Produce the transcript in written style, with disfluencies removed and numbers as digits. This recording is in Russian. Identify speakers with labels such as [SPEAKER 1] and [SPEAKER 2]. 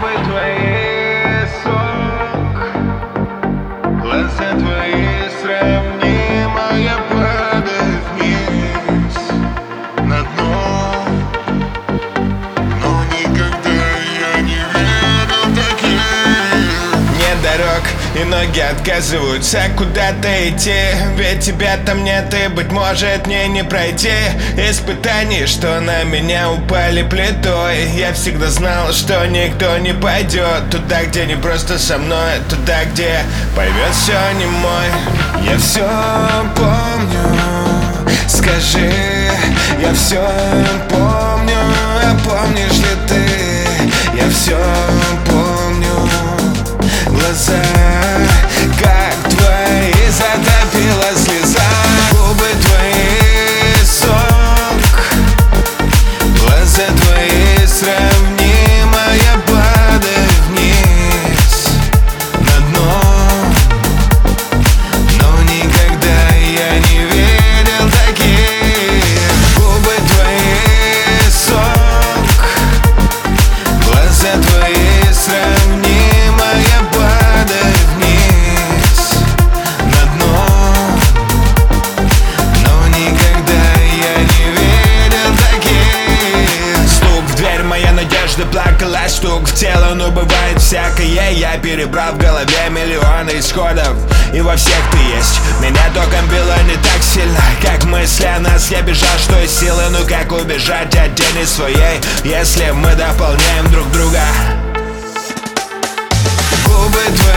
[SPEAKER 1] Губы твои сок, глаза твои сравнимо. Я падаю вниз на дно, но никогда я не верил таким.
[SPEAKER 2] Нет дорог, и ноги отказываются куда-то идти. Ведь тебя там нет, и, быть может, мне не пройти испытаний, что на меня упали плитой. Я всегда знал, что никто не пойдет туда, где не просто со мной, туда, где поймет все не мой. Я все помню, скажи, я все помню, а помнишь ли ты? Я все помню, глаза, как твои, затопила слеза. Губы твои сок, глаза твои сравнимо. Я падаю вниз на дно, но никогда я не видел таких. Губы твои сок, глаза твои сравнимо. Я падаю вниз на дно, но никогда я не видел таких. Стук в дверь, моя надежда плакала, стук в тело, но бывает всякое. Я перебрал в голове миллионы исходов, и во всех ты есть. Меня током било не так сильно, как мысли о нас. Я бежал, что из силы, ну как убежать от тени своей, если мы дополняем друг друга? Губы твои